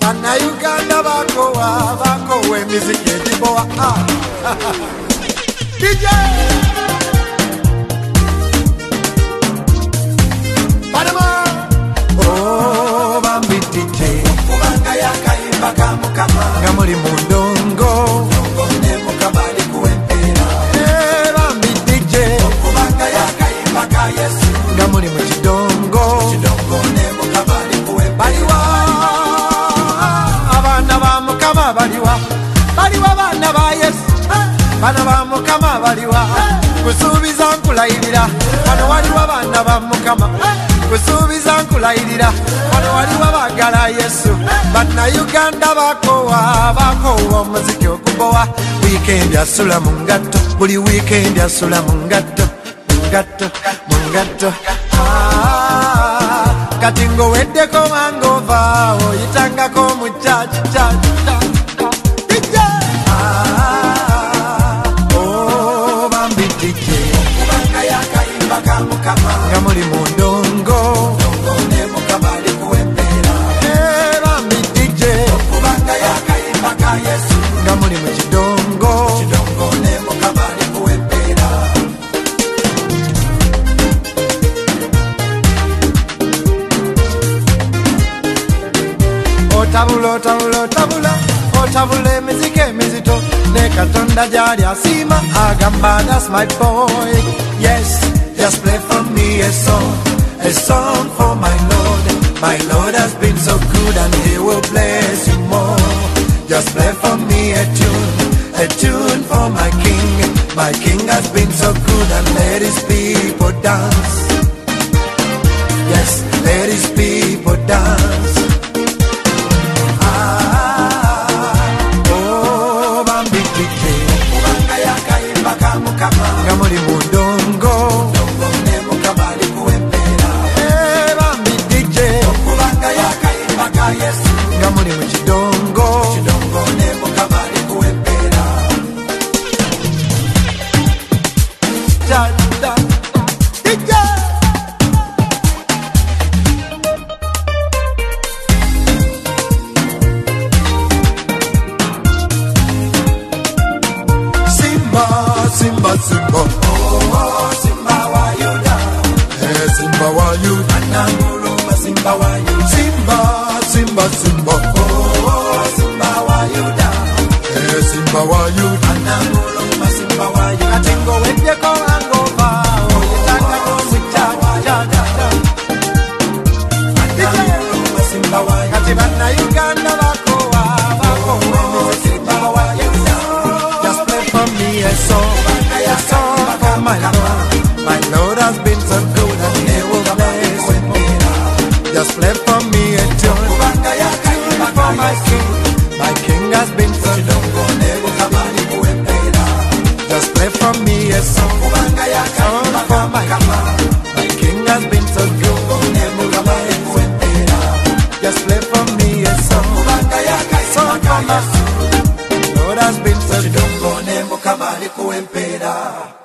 Bannayuganda bakowa emiziki egibowa DJ Panama Oh bambi DJ Okubanga yakayimba ka Mukama nga muli mu ndongo ne Mukama ali kuwempera bambi DJ Okubanga yakayimba ka Yesu nga muli mu kidongo ne Mukama ali kuwempera Abana ba Mukama baliwa baana ba Yesu bana ba Mukama baliwa kusuubiza nkulayirira wano waliwo abaana ba Mukama kusuubiza nkulayirira wano waliwo abaagala Yesu bannayuganda bakowa omuziki okubowa wiikendi asula mu ngatto buli wiikendi asula mu ngatto kati ng'oweddeko wangova oyitangako mu chachi nga muli mu ndongo ne Mukama ali kuwempera bambi DJ okubanga yakayimba ka Yesu nga muli mu kidongo ne Mukama ali kuwempera otabula emiziki emizito ne Katonda gyali asiima agamba that's my boy yes. Just play for me a song for my Lord. My Lord has been so good and He will bless you more. Just play for me a tune for my King. My King has been so good and let His people dance. Yes, let His people dance. Oh, Bambi DJ. Kubanga yakayimba ka Mukama nga muli mu ndongo Yesu nga muli mu kidongo ne Mukama ali kuwempera Simba Simba oh Simba wa Yuda Simba wa Yuda Ananguruma Simba wa Yuda Simba oh Simba wa Yuda Simba wa Yuda Ananguruma Simba wa Yuda katingo weddeko angova oyitanga n'omuchacha Ananguruma Simba wa Yuda kati bannayuganda bakowa Simba wa Yuda just play for me a song for my Lord has been so good and He will bless me just play for me a tune for my King has been so good just play for me a song for my King has been so good just play for me a song for my Lord has been so good